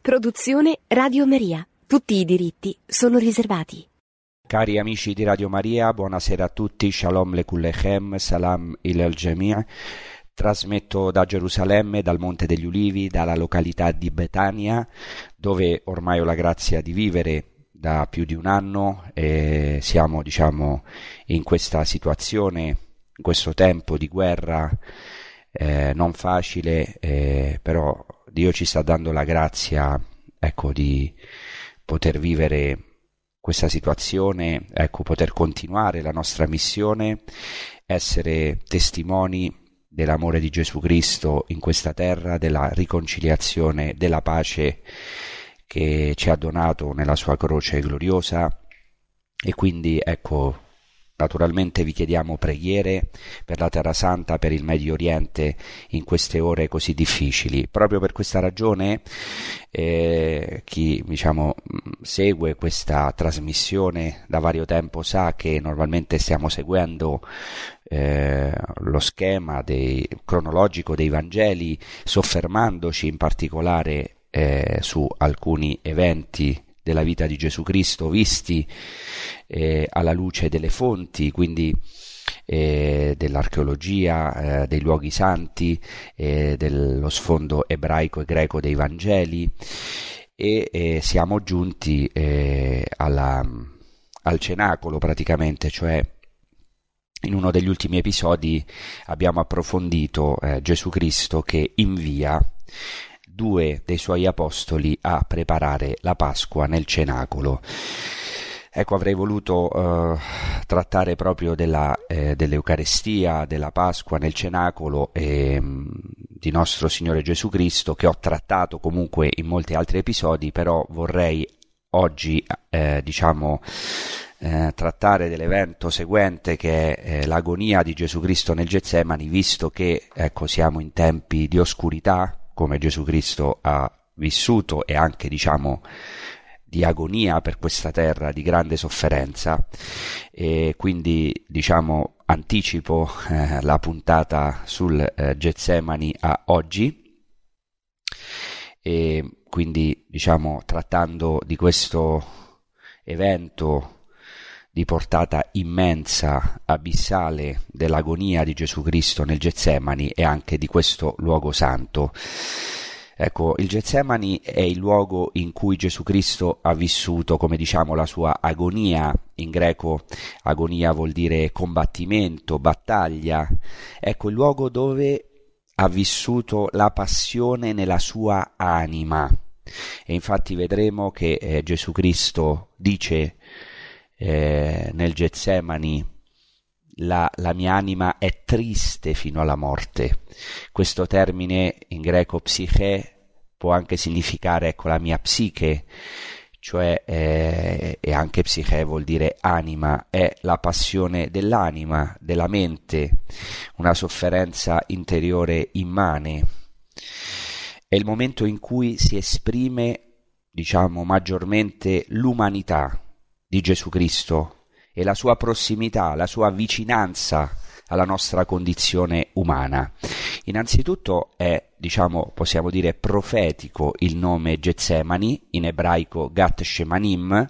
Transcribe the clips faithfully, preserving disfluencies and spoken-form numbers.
Produzione Radio Maria. Tutti i diritti sono riservati. Cari amici di Radio Maria, buonasera a tutti, Shalom Lekullechem, Salam Ilal Jami'. Trasmetto da Gerusalemme, dal Monte degli Ulivi, dalla località di Betania, dove ormai ho la grazia di vivere da più di un anno e siamo, diciamo, in questa situazione, in questo tempo di guerra eh, non facile, eh, però Dio ci sta dando la grazia, ecco, di poter vivere questa situazione, ecco, poter continuare la nostra missione, essere testimoni dell'amore di Gesù Cristo in questa terra, della riconciliazione, della pace che ci ha donato nella sua croce gloriosa. E quindi, ecco, naturalmente vi chiediamo preghiere per la Terra Santa, per il Medio Oriente in queste ore così difficili. Proprio per questa ragione eh, chi diciamo segue questa trasmissione da vario tempo sa che normalmente stiamo seguendo eh, lo schema dei, cronologico dei Vangeli, soffermandoci in particolare eh, su alcuni eventi della vita di Gesù Cristo visti eh, alla luce delle fonti, quindi eh, dell'archeologia, eh, dei luoghi santi, eh, dello sfondo ebraico e greco dei Vangeli, e eh, siamo giunti eh, alla, al cenacolo praticamente, cioè in uno degli ultimi episodi abbiamo approfondito eh, Gesù Cristo che invia due dei suoi apostoli a preparare la Pasqua nel cenacolo. Ecco, avrei voluto eh, trattare proprio della, eh, dell'Eucarestia, della Pasqua nel cenacolo e mh, di nostro Signore Gesù Cristo, che ho trattato comunque in molti altri episodi, però vorrei oggi, eh, diciamo, eh, trattare dell'evento seguente, che è eh, l'agonia di Gesù Cristo nel Getsemani, visto che, ecco, siamo in tempi di oscurità, come Gesù Cristo ha vissuto, e anche, diciamo, di agonia per questa terra, di grande sofferenza. E quindi, diciamo, anticipo eh, la puntata sul eh, Getsemani a oggi, e quindi, diciamo, trattando di questo evento di portata immensa, abissale, dell'agonia di Gesù Cristo nel Getsemani e anche di questo luogo santo. Ecco, il Getsemani è il luogo in cui Gesù Cristo ha vissuto, come diciamo, la sua agonia. In greco agonia vuol dire combattimento, battaglia. Ecco, il luogo dove ha vissuto la passione nella sua anima. E infatti vedremo che eh, Gesù Cristo dice Eh, nel Getsemani la, la mia anima è triste fino alla morte. Questo termine in greco psiche può anche significare, ecco, la mia psiche, cioè eh, e anche psiche vuol dire anima, è la passione dell'anima, della mente, una sofferenza interiore immane. È il momento in cui si esprime, diciamo, maggiormente l'umanità di Gesù Cristo e la sua prossimità, la sua vicinanza alla nostra condizione umana. Innanzitutto è, diciamo, possiamo dire profetico il nome Getsemani, in ebraico Gat Shemanim,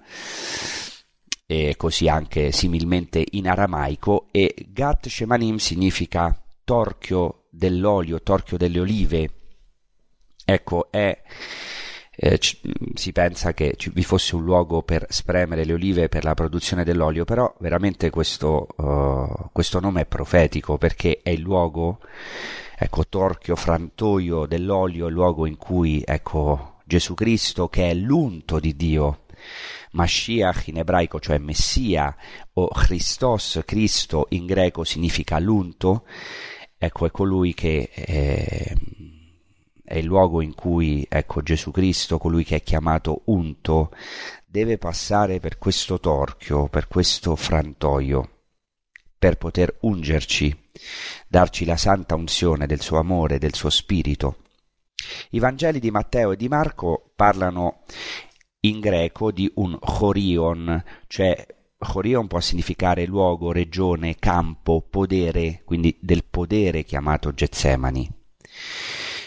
e così anche similmente in aramaico, e Gat Shemanim significa torchio dell'olio, torchio delle olive. Ecco, è Eh, c- si pensa che ci, vi fosse un luogo per spremere le olive per la produzione dell'olio, però veramente questo, uh, questo nome è profetico, perché è il luogo, ecco, torchio, frantoio dell'olio, il luogo in cui, ecco, Gesù Cristo, che è l'unto di Dio, Mashiach in ebraico, cioè Messia, o Christos, Cristo in greco significa l'unto, ecco, è colui che eh, è il luogo in cui, ecco, Gesù Cristo, colui che è chiamato unto, deve passare per questo torchio, per questo frantoio, per poter ungerci, darci la santa unzione del suo amore, del suo spirito. I Vangeli di Matteo e di Marco parlano in greco di un chorion, cioè chorion può significare luogo, regione, campo, podere, quindi del podere chiamato Getsemani.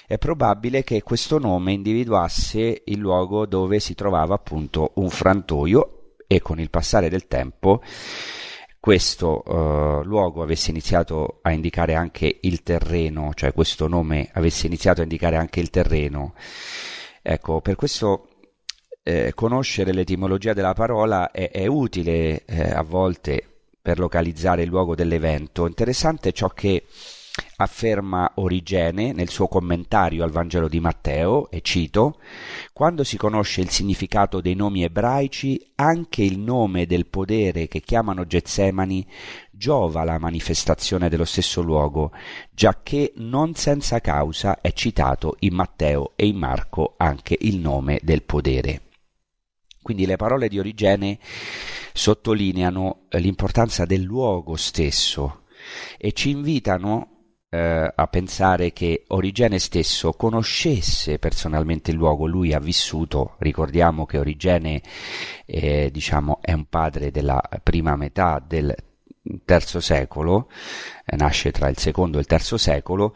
è probabile che questo nome individuasse il luogo dove si trovava appunto un frantoio, e con il passare del tempo questo uh, luogo avesse iniziato a indicare anche il terreno, cioè questo nome avesse iniziato a indicare anche il terreno. Ecco, per questo eh, conoscere l'etimologia della parola è, è utile eh, a volte per localizzare il luogo dell'evento. Interessante ciò che afferma Origene nel suo commentario al Vangelo di Matteo, e cito: quando si conosce il significato dei nomi ebraici, anche il nome del podere che chiamano Getsemani giova la manifestazione dello stesso luogo, giacché non senza causa è citato in Matteo e in Marco anche il nome del podere. Quindi le parole di Origene sottolineano l'importanza del luogo stesso e ci invitano eh, a pensare che Origene stesso conoscesse personalmente il luogo. Lui ha vissuto, ricordiamo che Origene eh, diciamo è un padre della prima metà del terzo secolo, eh, nasce tra il secondo e il terzo secolo,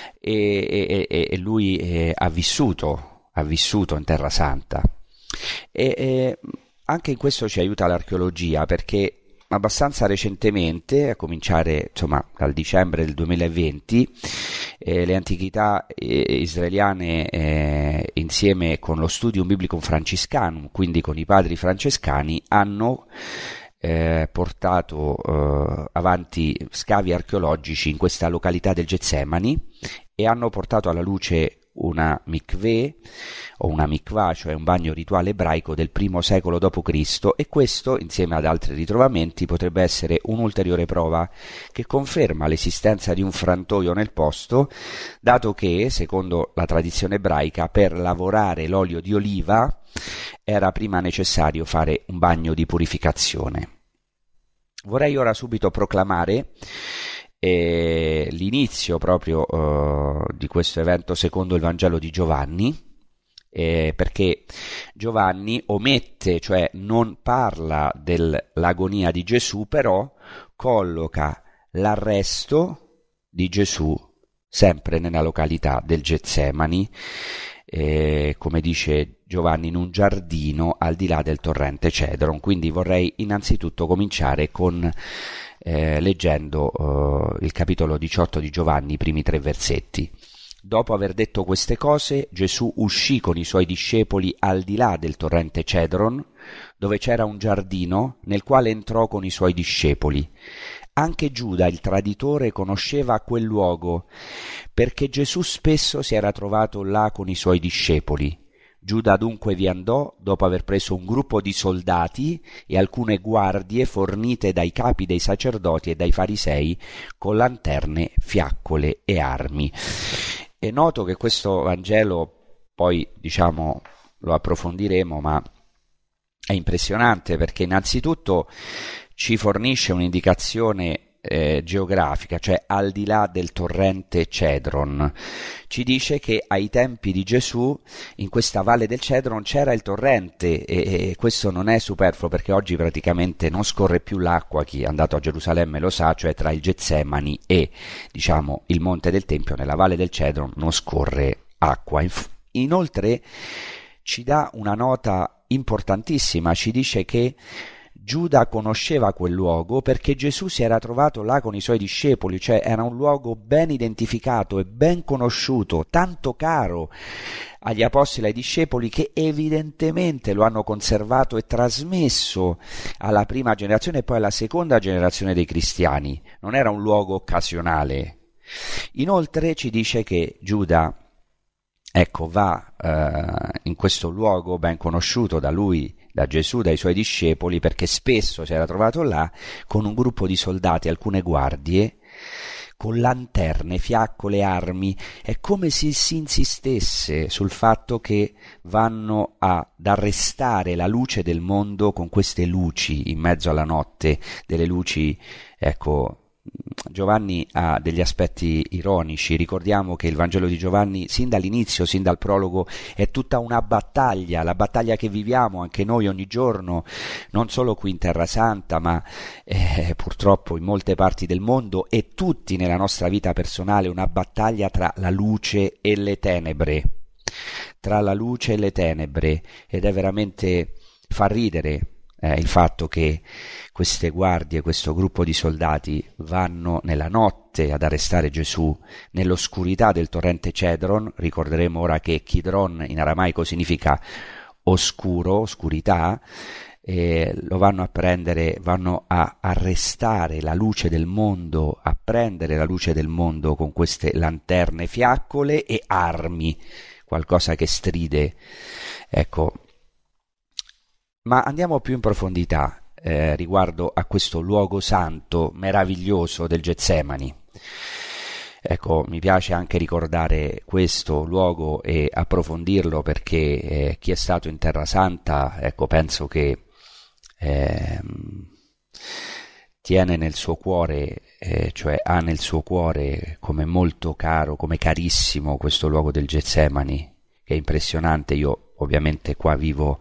e, e, e lui eh, ha vissuto ha vissuto in Terra Santa. E, e anche in questo ci aiuta l'archeologia, perché abbastanza recentemente, a cominciare insomma dal dicembre del duemilaventi, eh, le antichità eh, israeliane eh, insieme con lo Studium Biblicum Franciscanum, quindi con i padri francescani, hanno eh, portato eh, avanti scavi archeologici in questa località del Getsemani e hanno portato alla luce una mikveh o una mikvah, cioè un bagno rituale ebraico del primo secolo dopo Cristo, e questo, insieme ad altri ritrovamenti, potrebbe essere un'ulteriore prova che conferma l'esistenza di un frantoio nel posto, dato che, secondo la tradizione ebraica, per lavorare l'olio di oliva era prima necessario fare un bagno di purificazione. Vorrei ora subito proclamare E l'inizio proprio uh, di questo evento secondo il Vangelo di Giovanni, eh, perché Giovanni omette, cioè non parla dell'agonia di Gesù, però colloca l'arresto di Gesù sempre nella località del Getsemani, eh, come dice Giovanni, in un giardino al di là del torrente Cedron. Quindi vorrei innanzitutto cominciare con Eh, leggendo eh, il capitolo diciotto di Giovanni, i primi tre versetti. Dopo aver detto queste cose, Gesù uscì con i suoi discepoli al di là del torrente Cedron, dove c'era un giardino, nel quale entrò con i suoi discepoli. Anche Giuda, il traditore, conosceva quel luogo, perché Gesù spesso si era trovato là con i suoi discepoli. Giuda dunque vi andò dopo aver preso un gruppo di soldati e alcune guardie fornite dai capi dei sacerdoti e dai farisei con lanterne, fiaccole e armi. È noto che questo Vangelo, poi diciamo lo approfondiremo, ma è impressionante perché innanzitutto ci fornisce un'indicazione Eh, geografica, cioè al di là del torrente Cedron. Ci dice che ai tempi di Gesù in questa valle del Cedron c'era il torrente, e, e questo non è superfluo perché oggi praticamente non scorre più l'acqua, chi è andato a Gerusalemme lo sa, cioè tra il Getsemani e diciamo il Monte del Tempio, nella valle del Cedron non scorre acqua. Inoltre ci dà una nota importantissima, ci dice che Giuda conosceva quel luogo perché Gesù si era trovato là con i suoi discepoli, cioè era un luogo ben identificato e ben conosciuto, tanto caro agli apostoli e ai discepoli che evidentemente lo hanno conservato e trasmesso alla prima generazione e poi alla seconda generazione dei cristiani. Non era un luogo occasionale. Inoltre ci dice che Giuda, ecco, va eh, in questo luogo ben conosciuto da lui, da Gesù, dai suoi discepoli, perché spesso si era trovato là con un gruppo di soldati, alcune guardie, con lanterne, fiaccole, armi. È come se si insistesse sul fatto che vanno ad arrestare la luce del mondo con queste luci in mezzo alla notte, delle luci, ecco, Giovanni ha degli aspetti ironici. Ricordiamo che il Vangelo di Giovanni, sin dall'inizio, sin dal prologo, è tutta una battaglia, la battaglia che viviamo anche noi ogni giorno, non solo qui in Terra Santa, ma eh, purtroppo in molte parti del mondo, e tutti nella nostra vita personale, una battaglia tra la luce e le tenebre, tra la luce e le tenebre, ed è veramente fa ridere Eh, il fatto che queste guardie, questo gruppo di soldati vanno nella notte ad arrestare Gesù nell'oscurità del torrente Cedron. Ricorderemo ora che Kidron in aramaico significa oscuro, oscurità, e lo vanno a prendere, vanno a arrestare la luce del mondo, a prendere la luce del mondo con queste lanterne fiaccole e armi, qualcosa che stride, ecco. Ma andiamo più in profondità eh, riguardo a questo luogo santo meraviglioso del Getsemani. Ecco, mi piace anche ricordare questo luogo e approfondirlo, perché eh, chi è stato in Terra Santa, ecco, penso che eh, tiene nel suo cuore, eh, cioè ha nel suo cuore come molto caro, come carissimo questo luogo del Getsemani, che è impressionante. Io ovviamente qua vivo,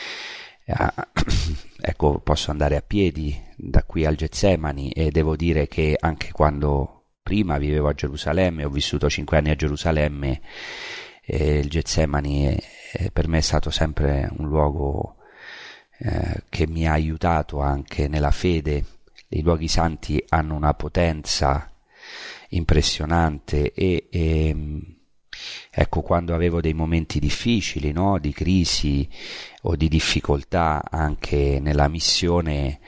Ah, ecco, posso andare a piedi da qui al Getsemani, e devo dire che anche quando prima vivevo a Gerusalemme, ho vissuto cinque anni a Gerusalemme, eh, il Getsemani eh, per me è stato sempre un luogo eh, che mi ha aiutato anche nella fede. I luoghi santi hanno una potenza impressionante e, e ecco, quando avevo dei momenti difficili, no, di crisi o di difficoltà anche nella missione,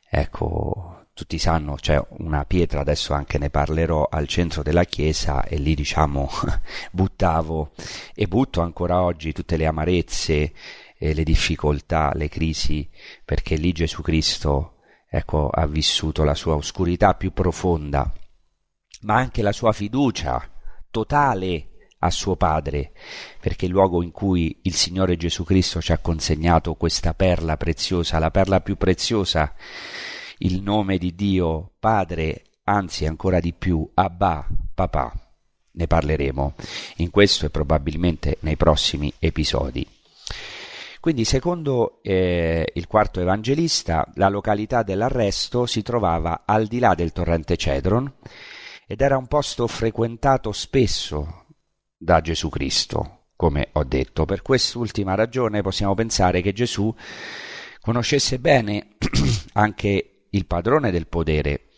ecco, tutti sanno, c'è una pietra, adesso anche ne parlerò, al centro della chiesa, e lì diciamo buttavo e butto ancora oggi tutte le amarezze, e le difficoltà, le crisi, perché lì Gesù Cristo, ecco, ha vissuto la sua oscurità più profonda, ma anche la sua fiducia totale a suo Padre, perché il luogo in cui il Signore Gesù Cristo ci ha consegnato questa perla preziosa, la perla più preziosa, il nome di Dio Padre, anzi ancora di più, Abba, Papà. Ne parleremo in questo e probabilmente nei prossimi episodi. Quindi, secondo eh, il quarto evangelista, la località dell'arresto si trovava al di là del torrente Cedron ed era un posto frequentato spesso da Gesù Cristo, come ho detto. Per quest'ultima ragione possiamo pensare che Gesù conoscesse bene anche il padrone del podere,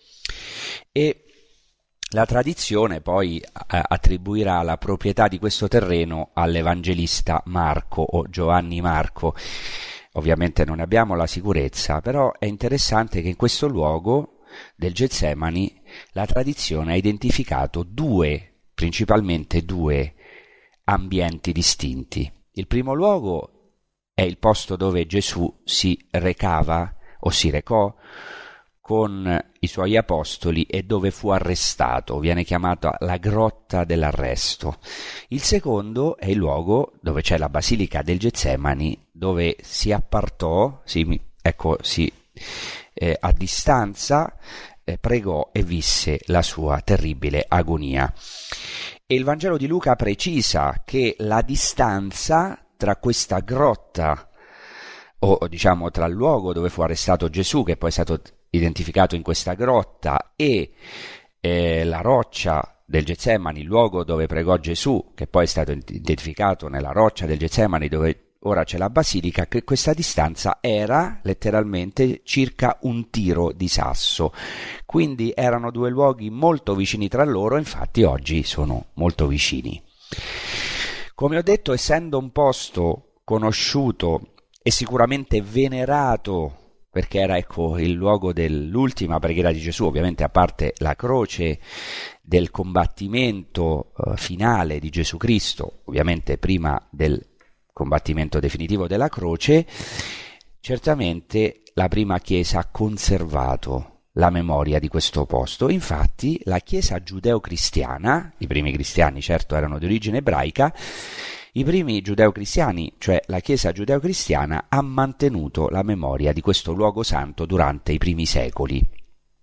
e la tradizione poi attribuirà la proprietà di questo terreno all'evangelista Marco o Giovanni Marco. Ovviamente non ne abbiamo la sicurezza, però è interessante che in questo luogo del Getsemani la tradizione ha identificato due principalmente due ambienti distinti. Il primo luogo è il posto dove Gesù si recava o si recò con i suoi apostoli e dove fu arrestato, viene chiamata la grotta dell'arresto. Il secondo è il luogo dove c'è la Basilica del Getsemani, dove si appartò, si, ecco, si, eh, a distanza eh, pregò e visse la sua terribile agonia. E il Vangelo di Luca precisa che la distanza tra questa grotta, o diciamo tra il luogo dove fu arrestato Gesù, che poi è stato identificato in questa grotta, e eh, la roccia del Getsemani, il luogo dove pregò Gesù, che poi è stato identificato nella roccia del Getsemani dove ora c'è la basilica, che questa distanza era letteralmente circa un tiro di sasso. Quindi erano due luoghi molto vicini tra loro, infatti oggi sono molto vicini. Come ho detto, essendo un posto conosciuto e sicuramente venerato, perché era, ecco, il luogo dell'ultima preghiera di Gesù, ovviamente a parte la croce, del combattimento eh, finale di Gesù Cristo, ovviamente prima del combattimento definitivo della croce, certamente la prima Chiesa ha conservato la memoria di questo posto. Infatti la Chiesa giudeo-cristiana, i primi cristiani certo erano di origine ebraica, i primi giudeo-cristiani, cioè la Chiesa giudeo-cristiana, ha mantenuto la memoria di questo luogo santo durante i primi secoli.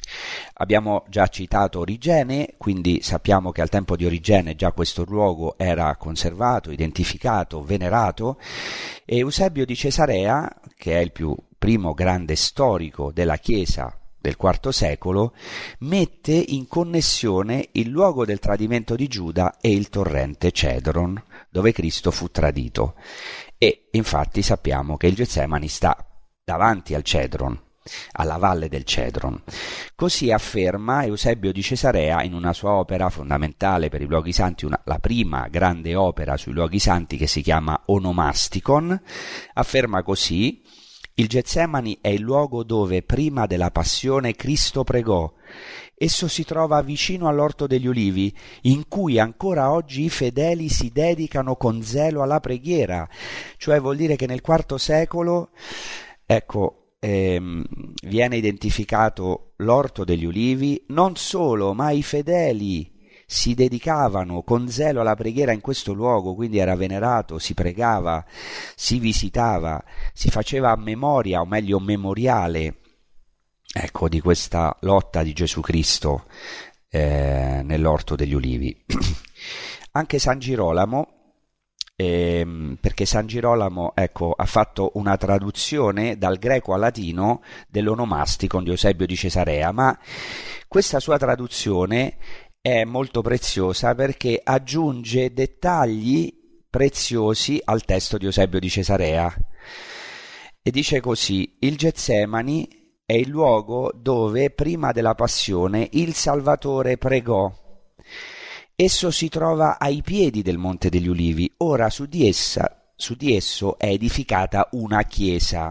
Abbiamo già citato Origene, quindi sappiamo che al tempo di Origene già questo luogo era conservato, identificato, venerato, e Eusebio di Cesarea, che è il più primo grande storico della Chiesa del quarto secolo, mette in connessione il luogo del tradimento di Giuda e il torrente Cedron, dove Cristo fu tradito. E infatti sappiamo che il Getsemani sta davanti al Cedron, alla valle del Cedron. Così afferma Eusebio di Cesarea in una sua opera fondamentale per i luoghi santi, una, la prima grande opera sui luoghi santi, che si chiama Onomasticon. Afferma così: il Getsemani è il luogo dove prima della passione Cristo pregò. Esso si trova vicino all'Orto degli Ulivi, in cui ancora oggi i fedeli si dedicano con zelo alla preghiera. Cioè vuol dire che nel quarto secolo, ecco, ehm, viene identificato l'Orto degli Ulivi, non solo, ma i fedeli si dedicavano con zelo alla preghiera in questo luogo, quindi era venerato, si pregava, si visitava, si faceva memoria, o meglio memoriale, ecco, di questa lotta di Gesù Cristo eh, nell'Orto degli Ulivi. Anche San Girolamo, eh, perché San Girolamo, ecco, ha fatto una traduzione dal greco al latino dell'Onomasticon di Eusebio di Cesarea, ma questa sua traduzione è molto preziosa perché aggiunge dettagli preziosi al testo di Eusebio di Cesarea, e dice così: il Getsemani è il luogo dove prima della passione il Salvatore pregò. Esso si trova ai piedi del Monte degli Ulivi. Ora su di essa, su di esso è edificata una chiesa.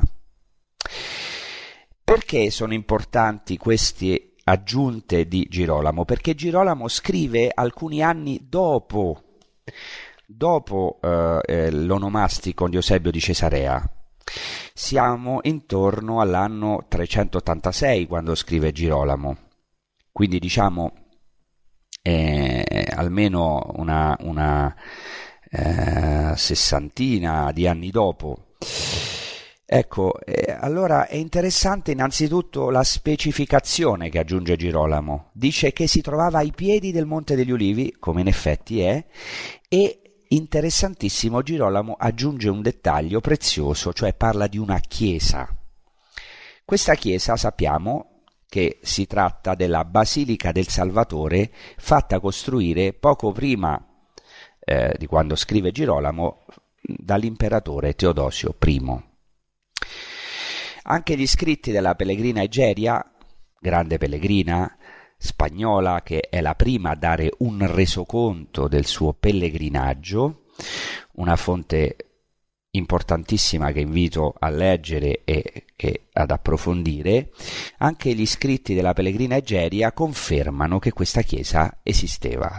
Perché sono importanti questi aggiunte di Girolamo? Perché Girolamo scrive alcuni anni dopo dopo eh, l'Onomasticon di Eusebio di Cesarea. Siamo intorno all'anno trecentottantasei quando scrive Girolamo, quindi diciamo eh, almeno una, una eh, sessantina di anni dopo. Ecco, eh, allora è interessante innanzitutto la specificazione che aggiunge Girolamo. Dice che si trovava ai piedi del Monte degli Ulivi, come in effetti è, e interessantissimo, Girolamo aggiunge un dettaglio prezioso, cioè parla di una chiesa. Questa chiesa sappiamo che si tratta della Basilica del Salvatore, fatta costruire poco prima eh, di quando scrive Girolamo dall'imperatore Teodosio primo. Anche gli scritti della pellegrina Egeria, grande pellegrina spagnola, che è la prima a dare un resoconto del suo pellegrinaggio, una fonte importantissima che invito a leggere e, e ad approfondire, anche gli scritti della pellegrina Egeria confermano che questa chiesa esisteva.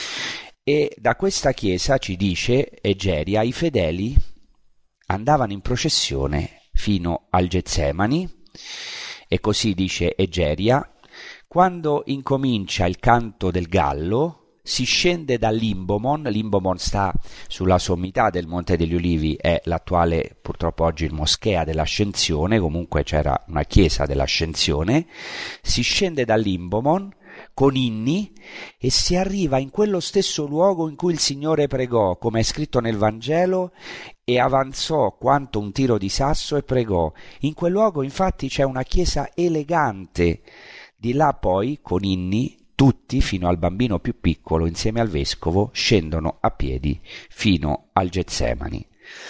E da questa chiesa, ci dice Egeria, i fedeli andavano in processione fino al Getsemani, e così dice Egeria: quando incomincia il canto del gallo si scende dall'Imbomon. L'Imbomon sta sulla sommità del Monte degli Ulivi, è l'attuale, purtroppo oggi, il Moschea dell'Ascensione, comunque c'era una chiesa dell'Ascensione. Si scende dall'Imbomon con inni e si arriva in quello stesso luogo in cui il Signore pregò, come è scritto nel Vangelo, e avanzò quanto un tiro di sasso e pregò. In quel luogo infatti c'è una chiesa elegante. Di là poi, con inni, tutti, fino al bambino più piccolo, insieme al vescovo, scendono a piedi fino al Getsemani.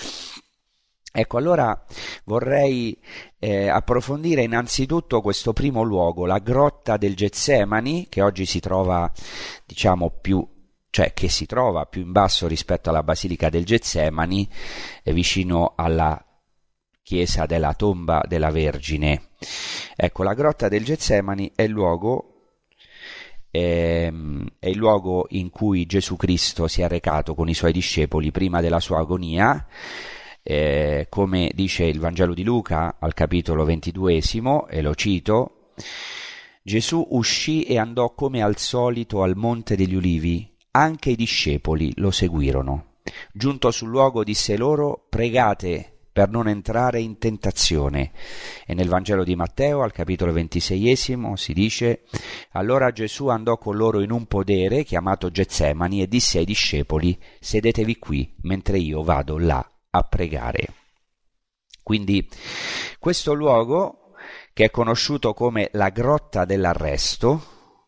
Ecco, allora vorrei eh, approfondire innanzitutto questo primo luogo, la grotta del Getsemani, che oggi si trova, diciamo, più, cioè che si trova più in basso rispetto alla Basilica del Getsemani, eh, vicino alla chiesa della tomba della Vergine. Ecco, la grotta del Getsemani è il luogo, ehm, è il luogo in cui Gesù Cristo si è recato con i suoi discepoli prima della sua agonia. Eh, come dice il Vangelo di Luca al capitolo ventiduesimo, e lo cito: Gesù uscì e andò come al solito al Monte degli Ulivi, anche i discepoli lo seguirono. Giunto sul luogo disse loro: pregate per non entrare in tentazione. E nel Vangelo di Matteo, al capitolo ventiseiesimo, si dice: allora Gesù andò con loro in un podere chiamato Getsemani e disse ai discepoli: sedetevi qui mentre io vado là a pregare. Quindi questo luogo, che è conosciuto come la grotta dell'arresto,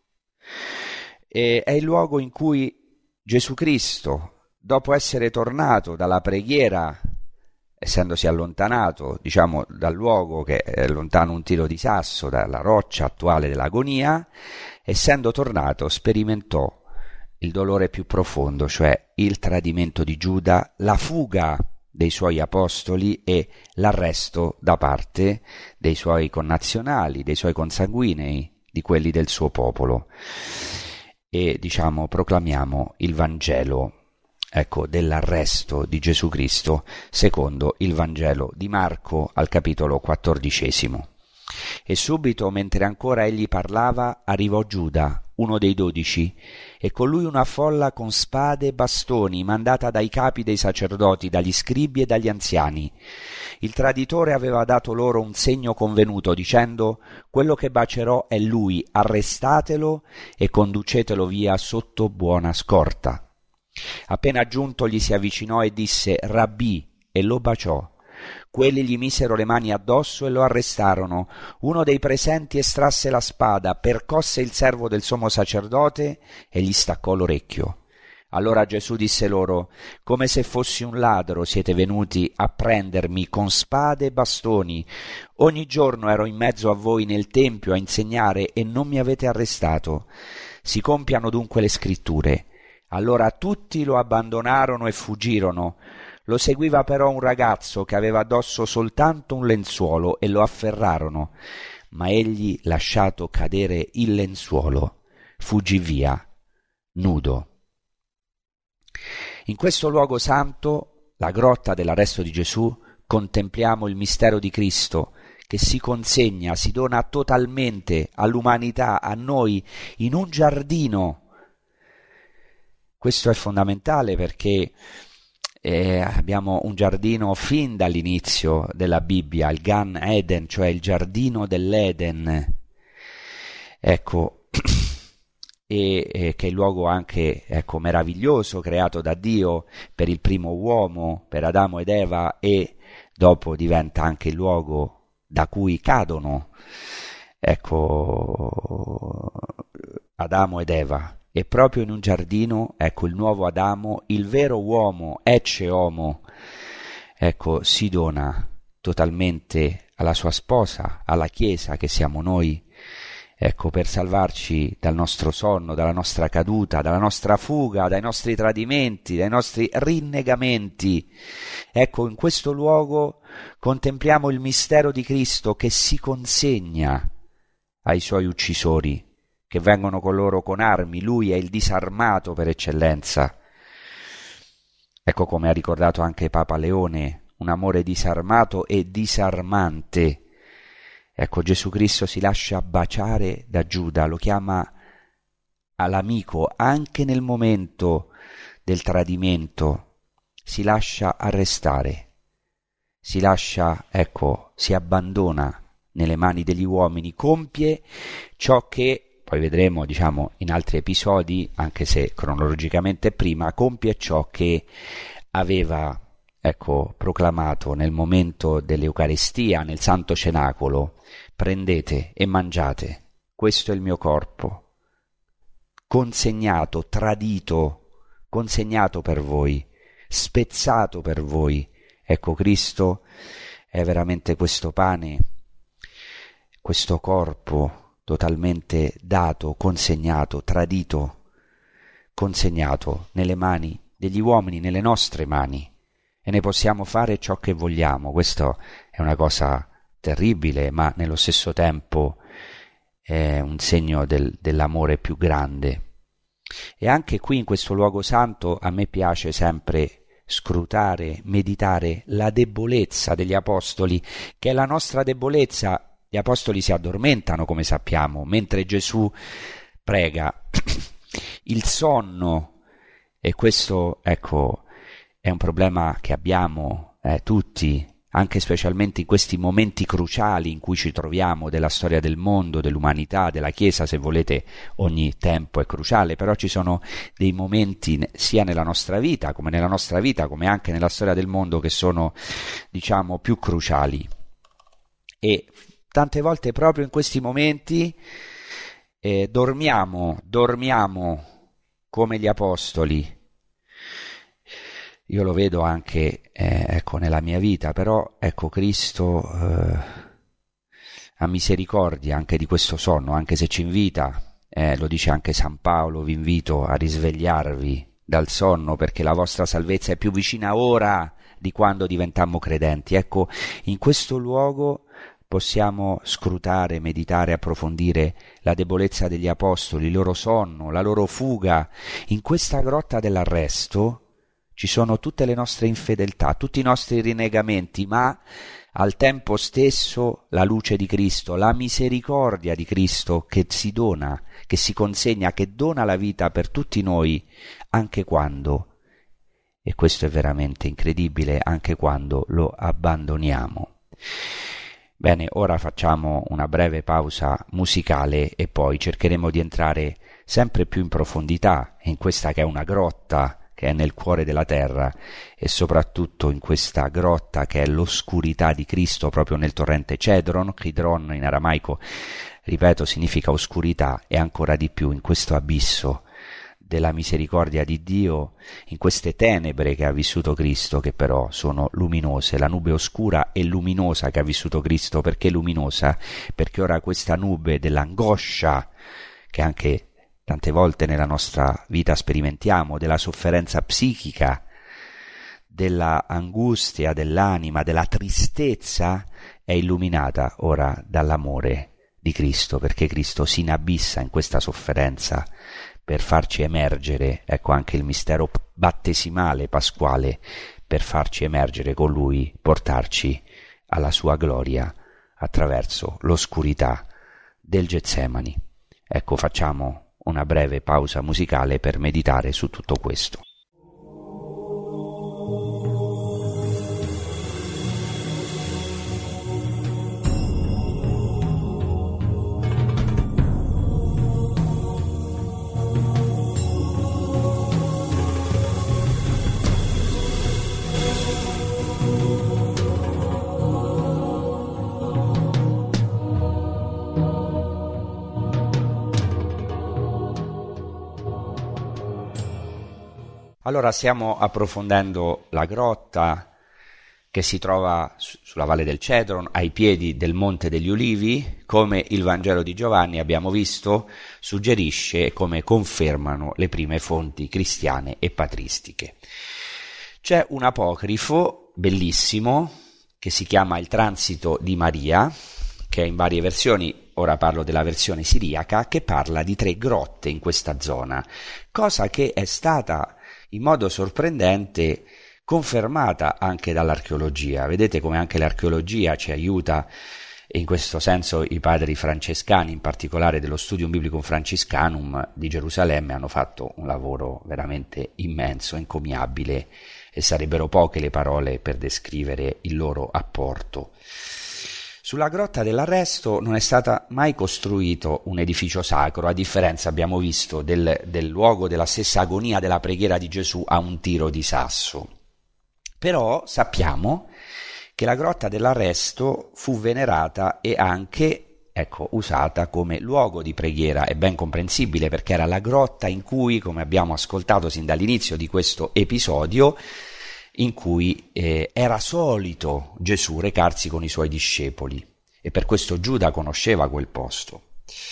è il luogo in cui Gesù Cristo, dopo essere tornato dalla preghiera, essendosi allontanato, diciamo, dal luogo che è lontano un tiro di sasso dalla roccia attuale dell'agonia, essendo tornato sperimentò il dolore più profondo, cioè il tradimento di Giuda, la fuga dei suoi apostoli e l'arresto da parte dei suoi connazionali, dei suoi consanguinei, di quelli del suo popolo. E diciamo proclamiamo il Vangelo, ecco, dell'arresto di Gesù Cristo secondo il Vangelo di Marco al capitolo quattordicesimo. E subito, mentre ancora egli parlava, arrivò Giuda, uno dei dodici, e con lui una folla con spade e bastoni, mandata dai capi dei sacerdoti, dagli scribi e dagli anziani. Il traditore aveva dato loro un segno convenuto, dicendo: quello che bacerò è lui, arrestatelo e conducetelo via sotto buona scorta. Appena giunto gli si avvicinò e disse: Rabbì, e lo baciò. Quelli gli misero le mani addosso e lo arrestarono. Uno dei presenti estrasse la spada, percosse il servo del sommo sacerdote e gli staccò l'orecchio. Allora Gesù disse loro: come se fossi un ladro siete venuti a prendermi con spade e bastoni. Ogni giorno ero in mezzo a voi nel tempio a insegnare e non mi avete arrestato. Si compiano dunque le scritture. Allora tutti lo abbandonarono e fuggirono. Lo seguiva però un ragazzo che aveva addosso soltanto un lenzuolo e lo afferrarono, ma egli, lasciato cadere il lenzuolo, fuggì via, nudo. In questo luogo santo, la grotta dell'arresto di Gesù, contempliamo il mistero di Cristo che si consegna, si dona totalmente all'umanità, a noi, in un giardino. Questo è fondamentale perché Eh, abbiamo un giardino fin dall'inizio della Bibbia, il Gan Eden, cioè il giardino dell'Eden, ecco, e, e che è il luogo anche, ecco, meraviglioso creato da Dio per il primo uomo, per Adamo ed Eva, e dopo diventa anche il luogo da cui cadono, ecco, Adamo ed Eva. E proprio in un giardino, ecco, il nuovo Adamo, il vero uomo, ecce homo, ecco, si dona totalmente alla sua sposa, alla Chiesa che siamo noi, ecco, per salvarci dal nostro sonno, dalla nostra caduta, dalla nostra fuga, dai nostri tradimenti, dai nostri rinnegamenti. Ecco, in questo luogo contempliamo il mistero di Cristo che si consegna ai suoi uccisori, che vengono con loro con armi. Lui è il disarmato per eccellenza. Ecco, come ha ricordato anche Papa Leone, un amore disarmato e disarmante. Ecco, Gesù Cristo si lascia baciare da Giuda, lo chiama all'amico anche nel momento del tradimento, si lascia arrestare, si lascia, ecco, si abbandona nelle mani degli uomini, compie ciò che poi vedremo, diciamo, in altri episodi, anche se cronologicamente prima, compie ciò che aveva, ecco, proclamato nel momento dell'Eucaristia, nel Santo Cenacolo: prendete e mangiate, questo è il mio corpo, consegnato, tradito, consegnato per voi, spezzato per voi. Ecco, Cristo è veramente questo pane, questo corpo totalmente dato, consegnato, tradito, consegnato nelle mani degli uomini, nelle nostre mani, e ne possiamo fare ciò che vogliamo. Questo è una cosa terribile, ma nello stesso tempo è un segno del, dell'amore più grande. E anche qui in questo luogo santo a me piace sempre scrutare, meditare la debolezza degli apostoli, che è la nostra debolezza. Gli apostoli si addormentano, come sappiamo, mentre Gesù prega. Il sonno, e questo, ecco, è un problema che abbiamo eh, tutti, anche specialmente in questi momenti cruciali in cui ci troviamo della storia del mondo, dell'umanità, della Chiesa, se volete ogni tempo è cruciale, però ci sono dei momenti sia nella nostra vita, come nella nostra vita, come anche nella storia del mondo che sono, diciamo, più cruciali. E tante volte proprio in questi momenti eh, dormiamo, dormiamo come gli apostoli. Io lo vedo anche eh, ecco, nella mia vita, però ecco Cristo eh, ha misericordia anche di questo sonno, anche se ci invita, eh, lo dice anche San Paolo, vi invito a risvegliarvi dal sonno perché la vostra salvezza è più vicina ora di quando diventammo credenti. Ecco, in questo luogo possiamo scrutare, meditare, approfondire la debolezza degli apostoli, il loro sonno, la loro fuga. In questa grotta dell'arresto ci sono tutte le nostre infedeltà, tutti i nostri rinnegamenti, ma al tempo stesso la luce di Cristo, la misericordia di Cristo che si dona, che si consegna, che dona la vita per tutti noi, anche quando, e questo è veramente incredibile, anche quando lo abbandoniamo. Bene, ora facciamo una breve pausa musicale e poi cercheremo di entrare sempre più in profondità in questa che è una grotta che è nel cuore della terra e soprattutto in questa grotta che è l'oscurità di Cristo proprio nel torrente Cedron, Kidron in aramaico, ripeto, significa oscurità, e ancora di più in questo abisso della misericordia di Dio, in queste tenebre che ha vissuto Cristo, che però sono luminose, la nube oscura e luminosa che ha vissuto Cristo. Perché luminosa? Perché ora questa nube dell'angoscia, che anche tante volte nella nostra vita sperimentiamo, della sofferenza psichica, della angustia dell'anima, della tristezza, è illuminata ora dall'amore di Cristo, perché Cristo si inabissa in questa sofferenza per farci emergere, ecco anche il mistero battesimale pasquale, per farci emergere con Lui, portarci alla sua gloria attraverso l'oscurità del Getsemani. Ecco, facciamo una breve pausa musicale per meditare su tutto questo. Allora stiamo approfondendo la grotta che si trova su- sulla Valle del Cedron, ai piedi del Monte degli Ulivi, come il Vangelo di Giovanni, abbiamo visto, suggerisce e come confermano le prime fonti cristiane e patristiche. C'è un apocrifo bellissimo che si chiama Il Transito di Maria, che è in varie versioni, ora parlo della versione siriaca, che parla di tre grotte in questa zona, cosa che è stata in modo sorprendente confermata anche dall'archeologia. Vedete come anche l'archeologia ci aiuta, e in questo senso i padri francescani, in particolare dello Studium Biblicum Franciscanum di Gerusalemme, hanno fatto un lavoro veramente immenso, encomiabile, e sarebbero poche le parole per descrivere il loro apporto. Sulla grotta dell'arresto non è stato mai costruito un edificio sacro, a differenza, abbiamo visto, del, del luogo della stessa agonia della preghiera di Gesù a un tiro di sasso. Però sappiamo che la grotta dell'arresto fu venerata e anche, ecco, usata come luogo di preghiera. È ben comprensibile, perché era la grotta in cui, come abbiamo ascoltato sin dall'inizio di questo episodio, in cui eh, era solito Gesù recarsi con i suoi discepoli, e per questo Giuda conosceva quel posto.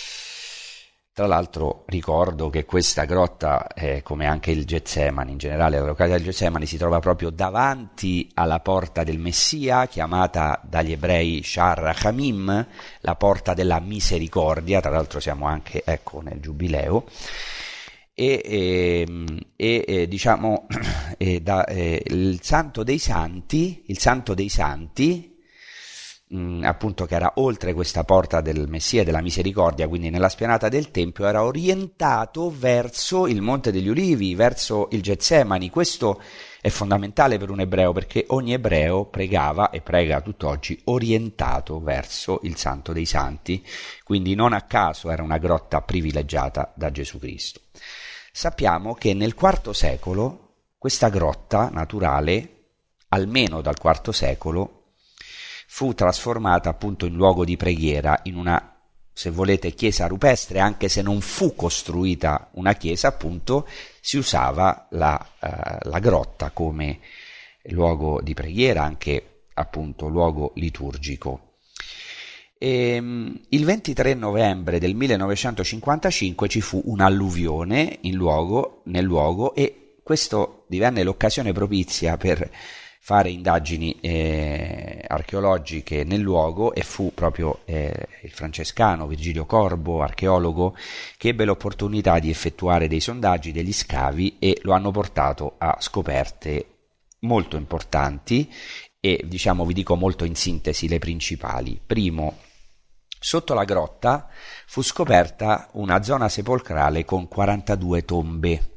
Tra l'altro ricordo che questa grotta, eh, come anche il Getsemani, in generale la località del Getsemani, si trova proprio davanti alla porta del Messia, chiamata dagli ebrei Shar Hamim, la porta della misericordia. Tra l'altro siamo anche, ecco, nel Giubileo. E, e, e, e diciamo e da, e, il Santo dei Santi, il Santo dei Santi, mh, appunto, che era oltre questa porta del Messia e della Misericordia, quindi nella spianata del Tempio, era orientato verso il Monte degli Ulivi, verso il Getsemani. Questo è fondamentale per un ebreo, perché ogni ebreo pregava e prega tutt'oggi orientato verso il Santo dei Santi, quindi non a caso era una grotta privilegiata da Gesù Cristo. Sappiamo che nel quarto secolo questa grotta naturale, almeno dal quarto secolo, fu trasformata appunto in luogo di preghiera, in una, se volete, chiesa rupestre. Anche se non fu costruita una chiesa, appunto, si usava la, uh, la grotta come luogo di preghiera, anche appunto luogo liturgico. E, um, il ventitré novembre del millenovecentocinquantacinque ci fu un'alluvione in luogo, nel luogo, e questo divenne l'occasione propizia per fare indagini eh, archeologiche nel luogo, e fu proprio eh, il francescano Virgilio Corbo, archeologo, che ebbe l'opportunità di effettuare dei sondaggi, degli scavi, e lo hanno portato a scoperte molto importanti e, diciamo, vi dico molto in sintesi le principali. Primo, sotto la grotta fu scoperta una zona sepolcrale con quarantadue tombe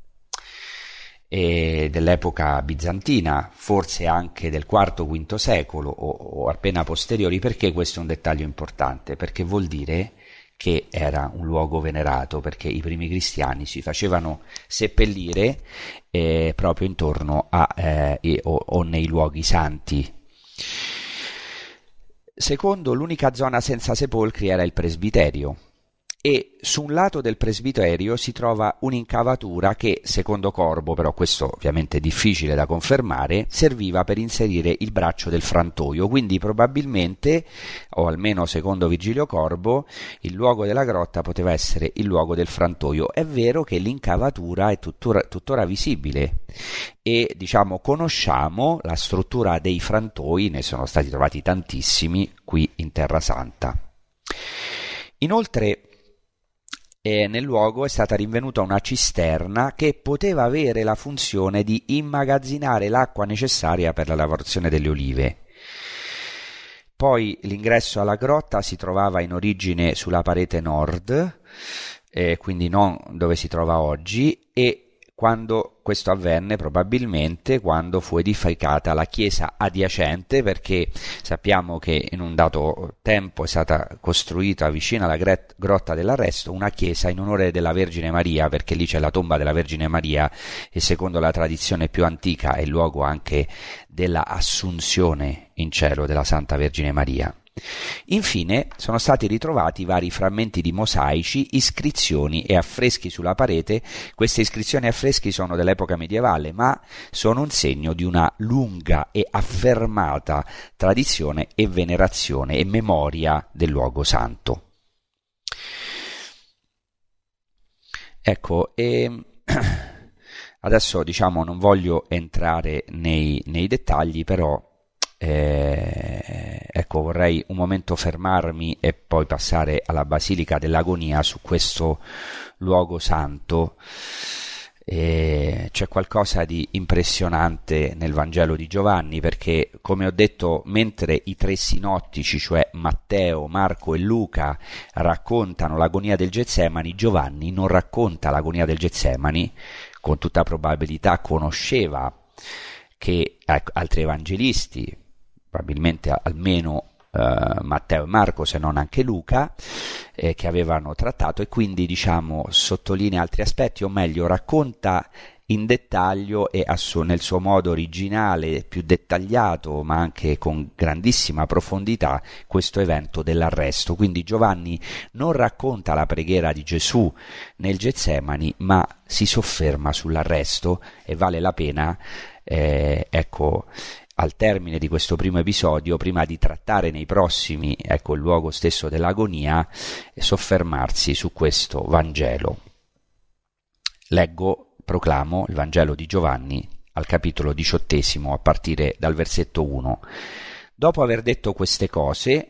e dell'epoca bizantina, forse anche del quarto quinto secolo o, o appena posteriori. Perché questo è un dettaglio importante? Perché vuol dire che era un luogo venerato, perché i primi cristiani si facevano seppellire eh, proprio intorno a eh, o, o nei luoghi santi. Secondo, l'unica zona senza sepolcri era il presbiterio, e su un lato del presbiterio si trova un'incavatura che, secondo Corbo, però questo ovviamente è difficile da confermare, serviva per inserire il braccio del frantoio. Quindi probabilmente, o almeno secondo Virgilio Corbo, il luogo della grotta poteva essere il luogo del frantoio. È vero che l'incavatura è tuttora, tuttora visibile e, diciamo, conosciamo la struttura dei frantoi, ne sono stati trovati tantissimi qui in Terra Santa. Inoltre, E nel luogo è stata rinvenuta una cisterna che poteva avere la funzione di immagazzinare l'acqua necessaria per la lavorazione delle olive. Poi l'ingresso alla grotta si trovava in origine sulla parete nord, eh, quindi non dove si trova oggi, e quando questo avvenne, probabilmente quando fu edificata la chiesa adiacente, perché sappiamo che in un dato tempo è stata costruita vicino alla grotta dell'Arresto una chiesa in onore della Vergine Maria, perché lì c'è la tomba della Vergine Maria e secondo la tradizione più antica è il luogo anche della assunzione in cielo della Santa Vergine Maria. Infine sono stati ritrovati vari frammenti di mosaici, iscrizioni e affreschi sulla parete. Queste iscrizioni e affreschi sono dell'epoca medievale, ma sono un segno di una lunga e affermata tradizione e venerazione e memoria del luogo santo. Ecco, e adesso, diciamo, non voglio entrare nei, nei dettagli, però Eh, ecco, vorrei un momento fermarmi e poi passare alla Basilica dell'Agonia su questo luogo santo. Eh, c'è qualcosa di impressionante nel Vangelo di Giovanni, perché, come ho detto, mentre i tre sinottici, cioè Matteo, Marco e Luca, raccontano l'agonia del Getsemani, Giovanni non racconta l'agonia del Getsemani. Con tutta probabilità conosceva che ecco, altri evangelisti, probabilmente almeno eh, Matteo e Marco, se non anche Luca, eh, che avevano trattato, e quindi, diciamo, sottolinea altri aspetti, o meglio racconta in dettaglio e a suo, nel suo modo originale, più dettagliato, ma anche con grandissima profondità, questo evento dell'arresto. Quindi Giovanni non racconta la preghiera di Gesù nel Getsemani, ma si sofferma sull'arresto, e vale la pena, eh, ecco, al termine di questo primo episodio, prima di trattare nei prossimi, ecco, il luogo stesso dell'agonia, soffermarsi su questo Vangelo. Leggo, proclamo il Vangelo di Giovanni al capitolo diciottesimo, a partire dal versetto uno. Dopo aver detto queste cose,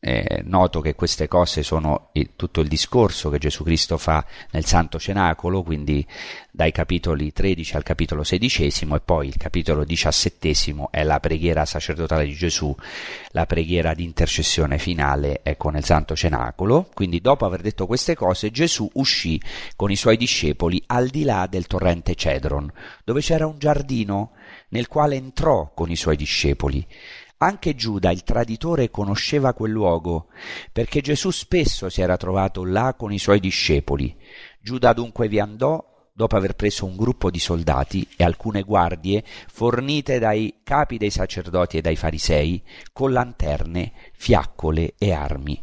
È noto che queste cose sono il, tutto il discorso che Gesù Cristo fa nel Santo Cenacolo, quindi dai capitoli tredici al capitolo sedicesimo, e poi il capitolo diciassettesimo è la preghiera sacerdotale di Gesù, la preghiera di intercessione finale, ecco, nel Santo Cenacolo. Quindi dopo aver detto queste cose, Gesù uscì con i suoi discepoli al di là del torrente Cedron, dove c'era un giardino nel quale entrò con i suoi discepoli. Anche Giuda, il traditore, conosceva quel luogo, perché Gesù spesso si era trovato là con i suoi discepoli. Giuda dunque vi andò, dopo aver preso un gruppo di soldati e alcune guardie fornite dai capi dei sacerdoti e dai farisei, con lanterne, fiaccole e armi.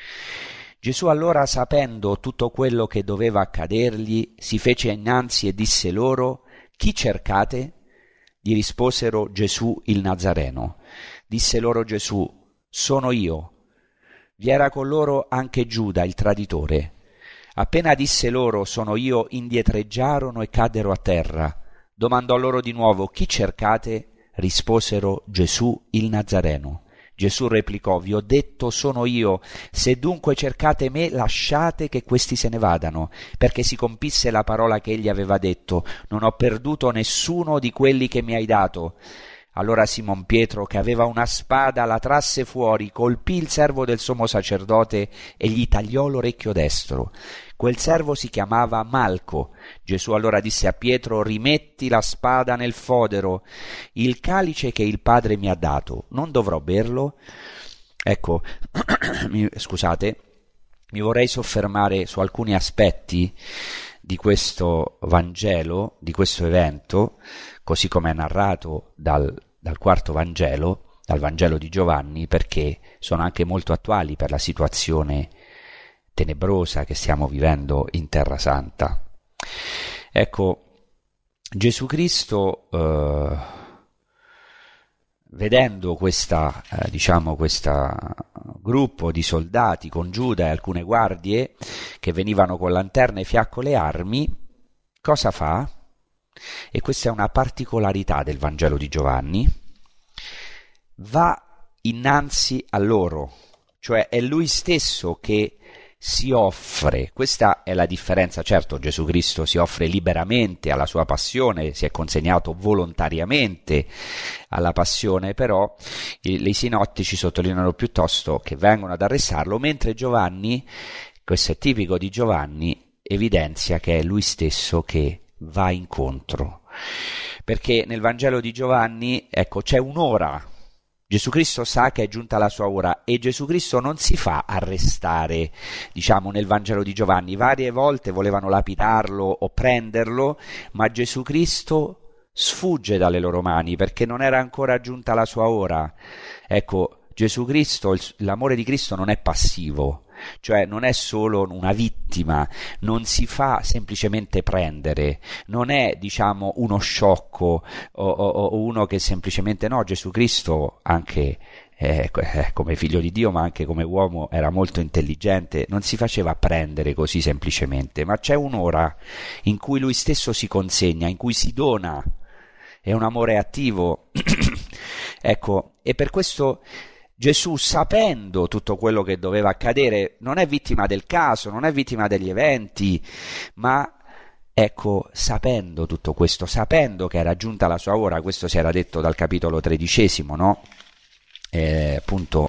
Gesù allora, sapendo tutto quello che doveva accadergli, si fece innanzi e disse loro: «Chi cercate?» Gli risposero: «Gesù il Nazareno». Disse loro Gesù: «Sono io». Vi era con loro anche Giuda, il traditore. Appena disse loro: «Sono io», indietreggiarono e caddero a terra. Domandò loro di nuovo: «Chi cercate?» Risposero: «Gesù il Nazareno». Gesù replicò: «Vi ho detto, sono io. Se dunque cercate me, lasciate che questi se ne vadano, perché si compisse la parola che egli aveva detto: non ho perduto nessuno di quelli che mi hai dato». Allora Simon Pietro, che aveva una spada, la trasse fuori, colpì il servo del sommo sacerdote e gli tagliò l'orecchio destro. Quel servo si chiamava Malco. Gesù allora disse a Pietro: «Rimetti la spada nel fodero. Il calice che il Padre mi ha dato, non dovrò berlo?» Ecco, mi, scusate, mi vorrei soffermare su alcuni aspetti di questo Vangelo, di questo evento, così come è narrato dal, dal quarto Vangelo, dal Vangelo di Giovanni, perché sono anche molto attuali per la situazione tenebrosa che stiamo vivendo in Terra Santa. Ecco, Gesù Cristo, eh, vedendo questa, eh, diciamo, questa gruppo di soldati con Giuda e alcune guardie che venivano con lanterne, fiaccole e armi, cosa fa? E questa è una particolarità del Vangelo di Giovanni: va innanzi a loro, cioè è lui stesso che si offre. Questa è la differenza. Certo, Gesù Cristo si offre liberamente alla sua passione, si è consegnato volontariamente alla passione, però i, i sinottici sottolineano piuttosto che vengono ad arrestarlo, mentre Giovanni, questo è tipico di Giovanni, evidenzia che è lui stesso che va incontro, perché nel Vangelo di Giovanni, ecco, c'è un'ora. Gesù Cristo sa che è giunta la sua ora e Gesù Cristo non si fa arrestare, diciamo, nel Vangelo di Giovanni. Varie volte volevano lapidarlo o prenderlo, ma Gesù Cristo sfugge dalle loro mani perché non era ancora giunta la sua ora. Ecco, Gesù Cristo, il, l'amore di Cristo non è passivo, cioè non è solo una vittima, non si fa semplicemente prendere, non è, diciamo, uno sciocco o, o, o uno che semplicemente no. Gesù Cristo, anche eh, come figlio di Dio ma anche come uomo, era molto intelligente, non si faceva prendere così semplicemente, ma c'è un'ora in cui lui stesso si consegna, in cui si dona, è un amore attivo. Ecco, e per questo Gesù, sapendo tutto quello che doveva accadere, non è vittima del caso, non è vittima degli eventi, ma ecco, sapendo tutto questo, sapendo che era giunta la sua ora, questo si era detto dal capitolo tredicesimo, no? Eh, appunto,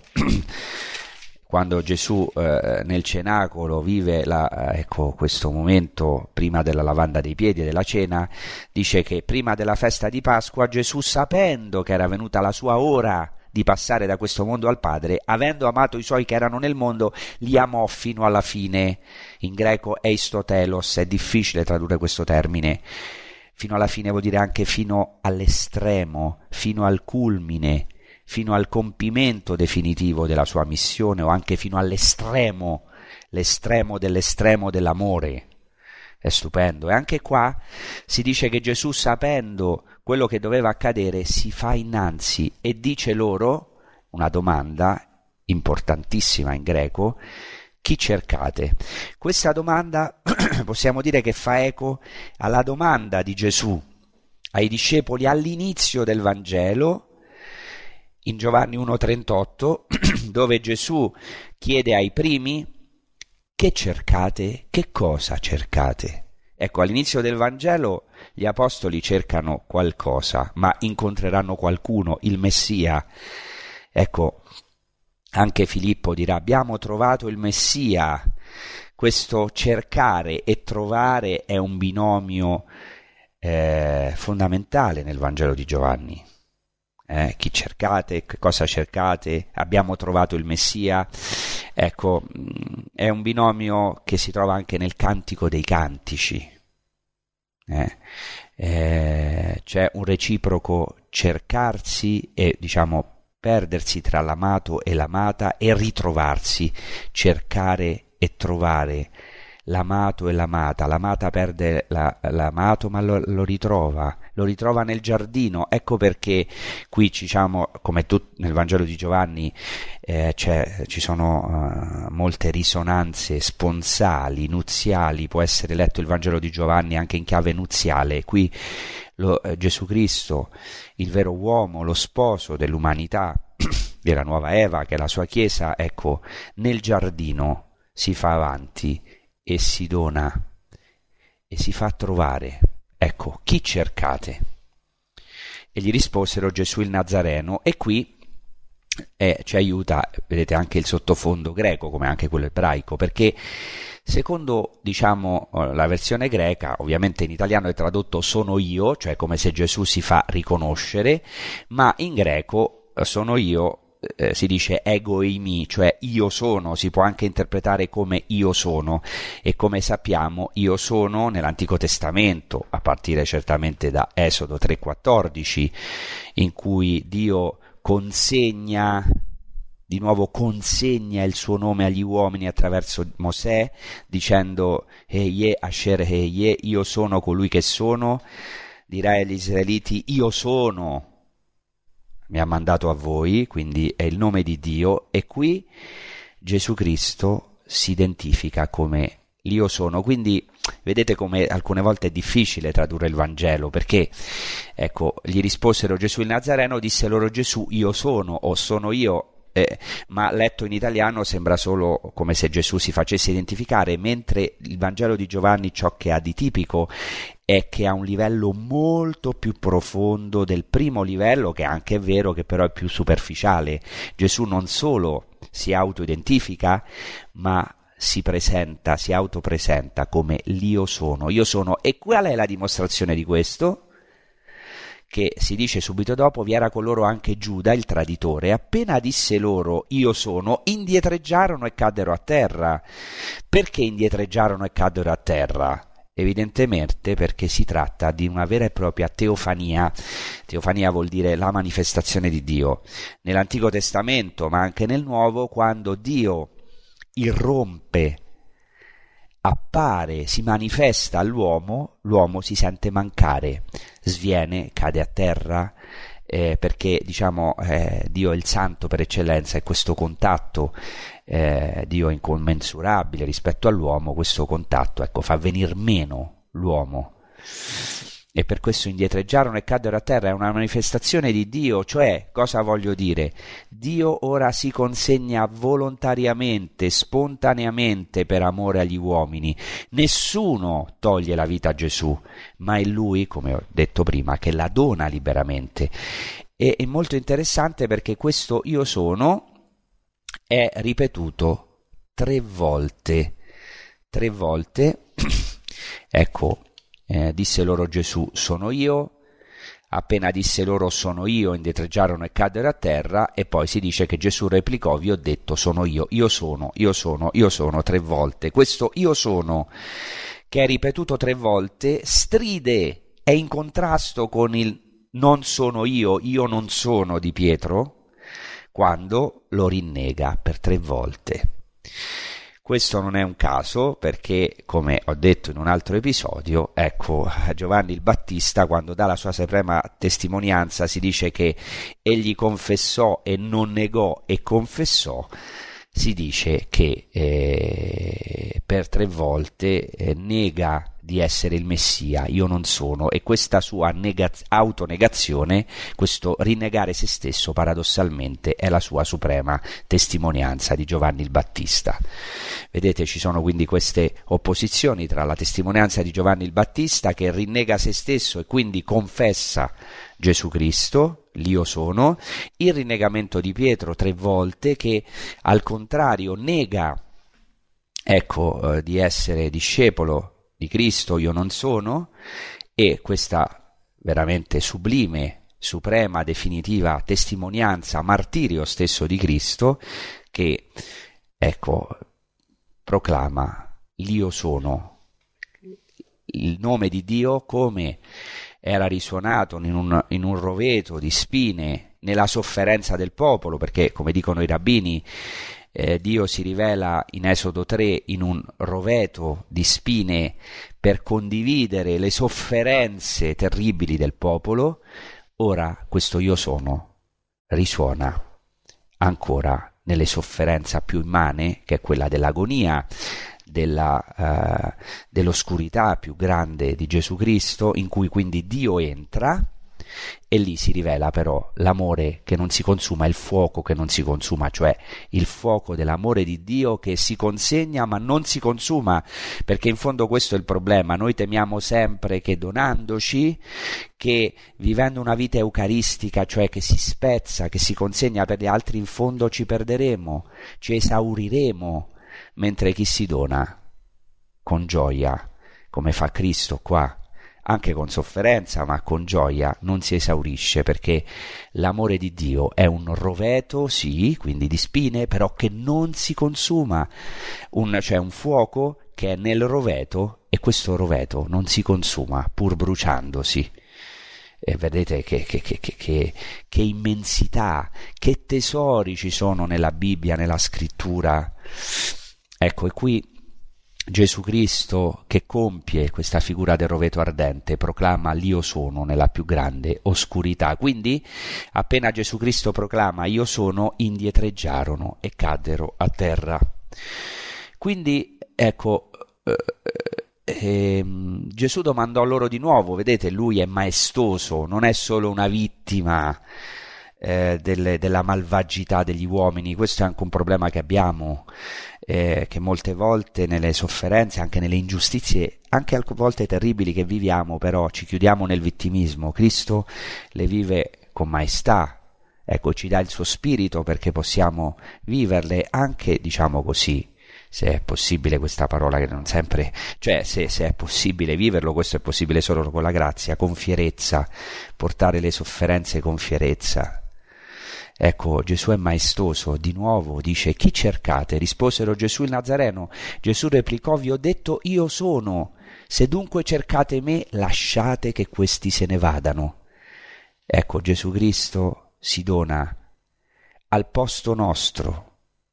quando Gesù eh, nel cenacolo vive la, ecco, questo momento prima della lavanda dei piedi e della cena, dice che prima della festa di Pasqua Gesù, sapendo che era venuta la sua ora di passare da questo mondo al Padre, avendo amato i suoi che erano nel mondo, li amò fino alla fine. In greco eistotelos, è difficile tradurre questo termine. Fino alla fine vuol dire anche fino all'estremo, fino al culmine, fino al compimento definitivo della sua missione, o anche fino all'estremo, l'estremo dell'estremo dell'amore. È stupendo. E anche qua si dice che Gesù, sapendo quello che doveva accadere, si fa innanzi e dice loro una domanda importantissima in greco: chi cercate? Questa domanda possiamo dire che fa eco alla domanda di Gesù ai discepoli all'inizio del Vangelo, in Giovanni uno trentotto, dove Gesù chiede ai primi: che cercate? Che cosa cercate? Ecco, all'inizio del Vangelo gli apostoli cercano qualcosa, ma incontreranno qualcuno, il Messia. Ecco, anche Filippo dirà: abbiamo trovato il Messia. Questo cercare e trovare è un binomio eh, fondamentale nel Vangelo di Giovanni. Eh, chi cercate? Che cosa cercate? Abbiamo trovato il Messia. Ecco, è un binomio che si trova anche nel Cantico dei Cantici. Eh, eh, c'è un reciproco cercarsi e, diciamo, perdersi tra l'amato e l'amata e ritrovarsi, cercare e trovare l'amato e l'amata. L'amata perde la, l'amato, ma lo, lo ritrova, lo ritrova nel giardino. Ecco perché qui, diciamo, come tu, nel Vangelo di Giovanni eh, c'è, ci sono uh, molte risonanze sponsali, nuziali. Può essere letto il Vangelo di Giovanni anche in chiave nuziale. Qui lo, eh, Gesù Cristo, il vero uomo, lo sposo dell'umanità, della nuova Eva, che è la sua Chiesa, ecco, nel giardino si fa avanti e si dona e si fa trovare. Ecco, chi cercate? E gli risposero: Gesù il Nazareno. E qui eh, ci aiuta, vedete, anche il sottofondo greco, come anche quello ebraico, perché secondo, diciamo, la versione greca, ovviamente in italiano è tradotto sono io, cioè come se Gesù si fa riconoscere, ma in greco sono io Eh, si dice ego eimi, cioè io sono. Si può anche interpretare come io sono, e come sappiamo io sono nell'Antico Testamento, a partire certamente da Esodo tre quattordici, in cui Dio consegna di nuovo consegna il suo nome agli uomini attraverso Mosè, dicendo Eie Asher Eie, io sono colui che sono. Dirà agli israeliti: io sono mi ha mandato a voi, quindi è il nome di Dio. E qui Gesù Cristo si identifica come l'Io sono. Quindi vedete come alcune volte è difficile tradurre il Vangelo, perché ecco, gli risposero: Gesù il Nazareno, disse loro Gesù: io sono, o sono io. Eh, ma letto in italiano sembra solo come se Gesù si facesse identificare, mentre il Vangelo di Giovanni ciò che ha di tipico è che ha un livello molto più profondo del primo livello, che è anche vero, che però è più superficiale. Gesù non solo si autoidentifica, ma si presenta, si autopresenta come l'Io sono. Io sono. E qual è la dimostrazione di questo? Che si dice subito dopo: vi era con loro anche Giuda, il traditore. Appena disse loro io sono, indietreggiarono e caddero a terra. Perché indietreggiarono e caddero a terra? Evidentemente perché si tratta di una vera e propria teofania. Teofania vuol dire la manifestazione di Dio. Nell'Antico Testamento, ma anche nel Nuovo, quando Dio irrompe, appare, si manifesta all'uomo, l'uomo si sente mancare, sviene, cade a terra, eh, perché diciamo eh, Dio è il santo per eccellenza, e questo contatto, eh, Dio è incommensurabile rispetto all'uomo, questo contatto ecco fa venir meno l'uomo. E per questo indietreggiarono e caddero a terra. È una manifestazione di Dio. Cioè, cosa voglio dire? Dio ora si consegna volontariamente, spontaneamente, per amore agli uomini. Nessuno toglie la vita a Gesù, ma è Lui, come ho detto prima, che la dona liberamente. E è molto interessante perché questo io sono è ripetuto tre volte. Tre volte. Ecco. Eh, disse loro Gesù sono io, appena disse loro sono io indietreggiarono e caddero a terra, e poi si dice che Gesù replicò: vi ho detto sono io, io sono, io sono, io sono tre volte. Questo io sono, che è ripetuto tre volte, stride, è in contrasto con il non sono io, io non sono di Pietro, quando lo rinnega per tre volte. Questo non è un caso, perché, come ho detto in un altro episodio, ecco, Giovanni il Battista, quando dà la sua suprema testimonianza, si dice che egli confessò e non negò e confessò. Si dice che eh, per tre volte eh, nega di essere il Messia, io non sono, e questa sua negaz- autonegazione, questo rinnegare se stesso, paradossalmente è la sua suprema testimonianza di Giovanni il Battista. Vedete, ci sono quindi queste opposizioni tra la testimonianza di Giovanni il Battista, che rinnega se stesso e quindi confessa Gesù Cristo, l'Io sono, il rinnegamento di Pietro tre volte, che al contrario nega, ecco, eh, di essere discepolo di Cristo, io non sono, e questa veramente sublime, suprema, definitiva testimonianza, martirio stesso di Cristo, che, ecco, proclama l'Io sono, il nome di Dio come era risuonato in un, in un roveto di spine nella sofferenza del popolo, perché, come dicono i rabbini, Eh, Dio si rivela in Esodo tre in un roveto di spine per condividere le sofferenze terribili del popolo. Ora questo io sono risuona ancora nelle sofferenze più immane, che è quella dell'agonia, della, uh, dell'oscurità più grande di Gesù Cristo, in cui quindi Dio entra. E lì si rivela però l'amore che non si consuma, il fuoco che non si consuma, cioè il fuoco dell'amore di Dio che si consegna ma non si consuma, perché in fondo questo è il problema. Noi temiamo sempre che donandoci, che vivendo una vita eucaristica, cioè che si spezza, che si consegna per gli altri, in fondo ci perderemo, ci esauriremo, mentre chi si dona con gioia, come fa Cristo qua, anche con sofferenza ma con gioia, non si esaurisce, perché l'amore di Dio è un roveto, sì, quindi di spine, però che non si consuma, un, cioè un fuoco che è nel roveto, e questo roveto non si consuma pur bruciandosi. E vedete che, che, che, che, che immensità, che tesori ci sono nella Bibbia, nella scrittura. Ecco, e qui Gesù Cristo, che compie questa figura del roveto ardente, proclama l'Io sono nella più grande oscurità. Quindi appena Gesù Cristo proclama io sono, indietreggiarono e caddero a terra. Quindi ecco, eh, eh, Gesù domandò loro di nuovo, vedete, lui è maestoso, non è solo una vittima eh, delle, della malvagità degli uomini. Questo è anche un problema che abbiamo, Eh, che molte volte nelle sofferenze, anche nelle ingiustizie, anche a volte terribili che viviamo, però ci chiudiamo nel vittimismo. Cristo le vive con maestà, ecco, ci dà il suo spirito perché possiamo viverle anche, diciamo così, se è possibile questa parola che non sempre, cioè se, se è possibile viverlo, questo è possibile solo con la grazia, con fierezza, portare le sofferenze con fierezza. Ecco, Gesù è maestoso, di nuovo dice: chi cercate? Risposero Gesù il Nazareno. Gesù replicò: vi ho detto io sono, se dunque cercate me, lasciate che questi se ne vadano. Ecco, Gesù Cristo si dona al posto nostro,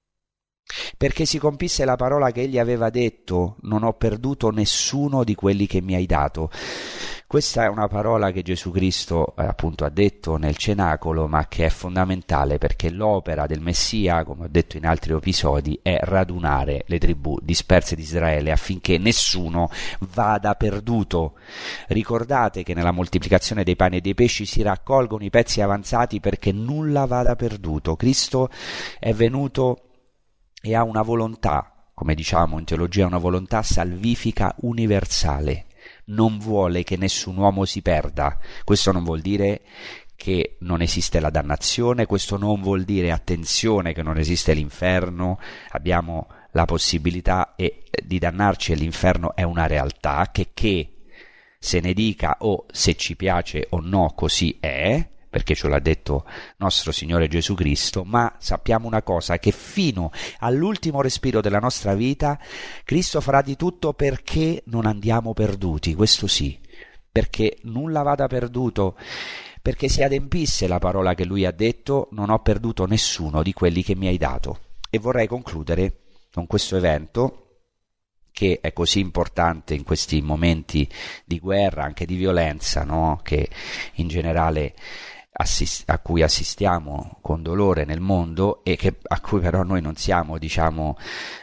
perché si compisse la parola che egli aveva detto: non ho perduto nessuno di quelli che mi hai dato. Questa è una parola che Gesù Cristo eh, appunto ha detto nel cenacolo, ma che è fondamentale, perché l'opera del Messia, come ho detto in altri episodi, è radunare le tribù disperse di Israele affinché nessuno vada perduto. Ricordate che nella moltiplicazione dei pani e dei pesci si raccolgono i pezzi avanzati perché nulla vada perduto. Cristo è venuto e ha una volontà, come diciamo in teologia, una volontà salvifica universale. Non vuole che nessun uomo si perda. Questo non vuol dire che non esiste la dannazione, questo non vuol dire, attenzione, che non esiste l'inferno. Abbiamo la possibilità e, di dannarci, e l'inferno è una realtà, che che se ne dica o se ci piace o no, così è, perché ce l'ha detto nostro Signore Gesù Cristo. Ma sappiamo una cosa, che fino all'ultimo respiro della nostra vita Cristo farà di tutto perché non andiamo perduti, questo sì, perché nulla vada perduto, perché si adempisse la parola che Lui ha detto: non ho perduto nessuno di quelli che mi hai dato. E vorrei concludere con questo evento, che è così importante in questi momenti di guerra, anche di violenza, no? Che in generale assist- a cui assistiamo con dolore nel mondo e che, a cui però noi non siamo, diciamo,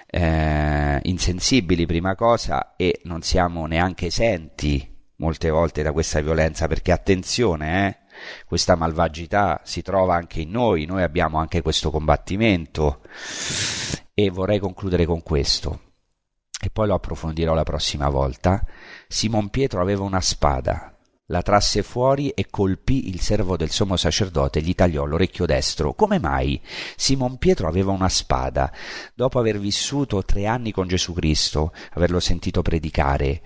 eh, insensibili prima cosa, e non siamo neanche esenti molte volte da questa violenza, perché attenzione, eh, questa malvagità si trova anche in noi, noi abbiamo anche questo combattimento. E vorrei concludere con questo, e poi lo approfondirò la prossima volta. Simon Pietro aveva una spada, la trasse fuori e colpì il servo del sommo sacerdote, gli tagliò l'orecchio destro. Come mai Simon Pietro aveva una spada? Dopo aver vissuto tre anni con Gesù Cristo, averlo sentito predicare,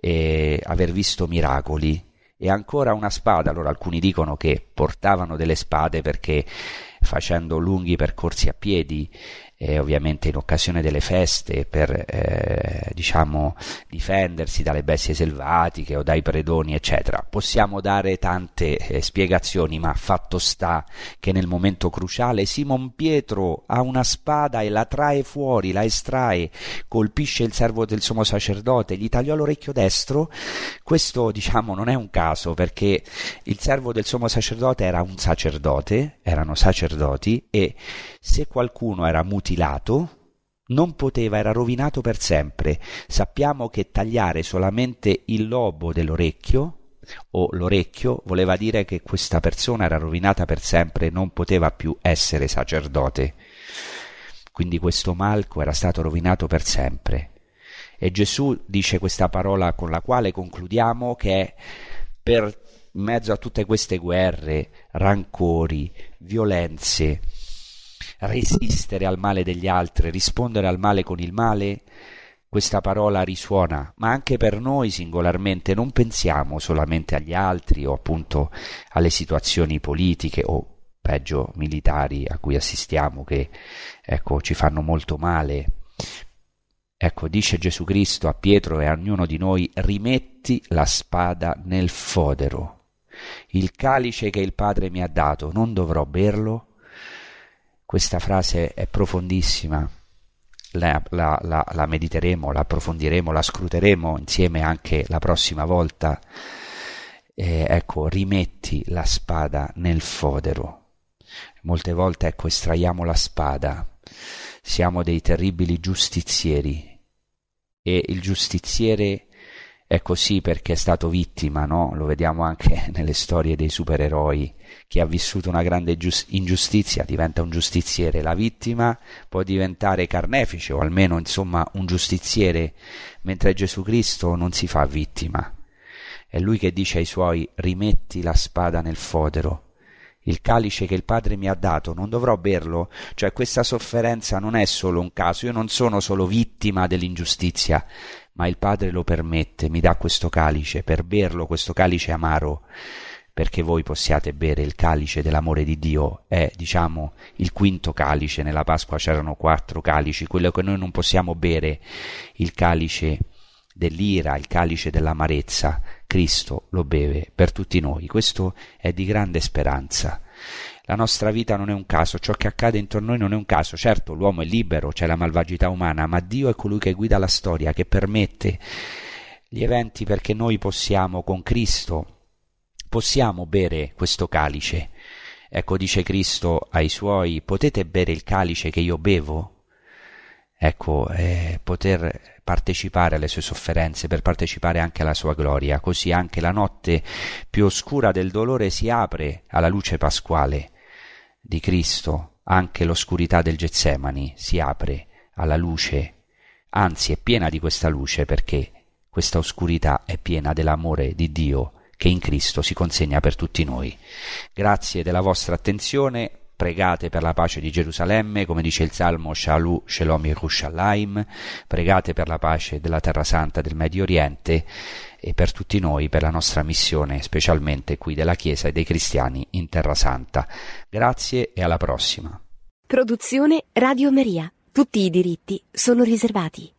e aver visto miracoli, e ancora una spada. Allora alcuni dicono che portavano delle spade perché facendo lunghi percorsi a piedi, e ovviamente in occasione delle feste, per eh, diciamo difendersi dalle bestie selvatiche o dai predoni, eccetera. Possiamo dare tante eh, spiegazioni, ma fatto sta che nel momento cruciale Simon Pietro ha una spada e la trae fuori, la estrae, colpisce il servo del sommo sacerdote, gli tagliò l'orecchio destro. Questo, diciamo, non è un caso, perché il servo del sommo sacerdote era un sacerdote, erano sacerdoti, e se qualcuno era mutilato non poteva, era rovinato per sempre. Sappiamo che tagliare solamente il lobo dell'orecchio o l'orecchio voleva dire che questa persona era rovinata per sempre e non poteva più essere sacerdote. Quindi questo Malco era stato rovinato per sempre. E Gesù dice questa parola con la quale concludiamo, che è: per in mezzo a tutte queste guerre, rancori, violenze, resistere al male degli altri, rispondere al male con il male, questa parola risuona, ma anche per noi singolarmente. Non pensiamo solamente agli altri o appunto alle situazioni politiche o peggio militari a cui assistiamo, che ecco ci fanno molto male. Ecco, dice Gesù Cristo a Pietro e a ognuno di noi: rimetti la spada nel fodero. Il calice che il Padre mi ha dato, non dovrò berlo? Questa frase è profondissima, la, la, la, la mediteremo, la approfondiremo, la scruteremo insieme anche la prossima volta. Eh, ecco, rimetti la spada nel fodero. Molte volte, ecco, estraiamo la spada, siamo dei terribili giustizieri, e il giustiziere è così perché è stato vittima, no? Lo vediamo anche nelle storie dei supereroi. Chi ha vissuto una grande giust- ingiustizia diventa un giustiziere. La vittima può diventare carnefice o almeno, insomma, un giustiziere, mentre Gesù Cristo non si fa vittima. È Lui che dice ai Suoi: rimetti la spada nel fodero. Il calice che il Padre mi ha dato, non dovrò berlo? Cioè, questa sofferenza non è solo un caso, io non sono solo vittima dell'ingiustizia, ma il Padre lo permette, mi dà questo calice per berlo, questo calice amaro, perché voi possiate bere il calice dell'amore di Dio. È, diciamo, il quinto calice. Nella Pasqua c'erano quattro calici, quello che noi non possiamo bere, il calice dell'ira, il calice dell'amarezza, Cristo lo beve per tutti noi. Questo è di grande speranza. La nostra vita non è un caso, ciò che accade intorno a noi non è un caso. Certo, l'uomo è libero, c'è la malvagità umana, ma Dio è colui che guida la storia, che permette gli eventi perché noi possiamo, con Cristo, possiamo bere questo calice. Ecco, dice Cristo ai Suoi: potete bere il calice che io bevo? Ecco, eh, poter partecipare alle sue sofferenze, per partecipare anche alla sua gloria. Così anche la notte più oscura del dolore si apre alla luce pasquale di Cristo, anche l'oscurità del Getsemani si apre alla luce, anzi è piena di questa luce, perché questa oscurità è piena dell'amore di Dio che in Cristo si consegna per tutti noi. Grazie della vostra attenzione. Pregate per la pace di Gerusalemme, come dice il Salmo: Shalu Shalom Yerushalayim. Pregate per la pace della Terra Santa, del Medio Oriente, e per tutti noi, per la nostra missione, specialmente qui della Chiesa e dei cristiani in Terra Santa. Grazie e alla prossima. Produzione Radio Maria. Tutti i diritti sono riservati.